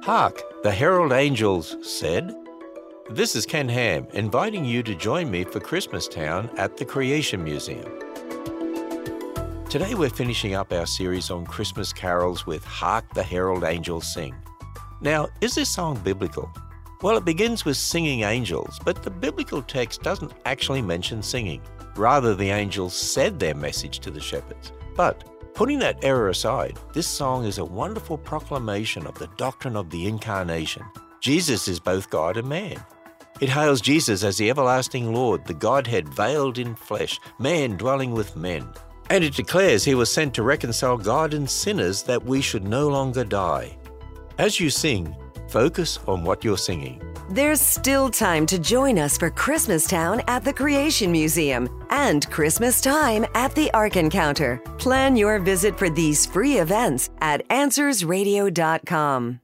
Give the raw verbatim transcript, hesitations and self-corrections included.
Hark, the herald angels said. This is Ken Ham, inviting you to join me for Christmas Town at the Creation Museum. Today we're finishing up our series on Christmas carols with Hark, the Herald Angels Sing. Now, is this song biblical? Well, it begins with singing angels, but the biblical text doesn't actually mention singing. Rather, the angels said their message to the shepherds. But putting that error aside, this song is a wonderful proclamation of the doctrine of the Incarnation. Jesus is both God and man. It hails Jesus as the everlasting Lord, the Godhead veiled in flesh, man dwelling with men. And it declares he was sent to reconcile God and sinners that we should no longer die. As you sing, focus on what you're singing. There's still time to join us for Christmas Town at the Creation Museum and Christmas Time at the Ark Encounter. Plan your visit for these free events at answers radio dot com.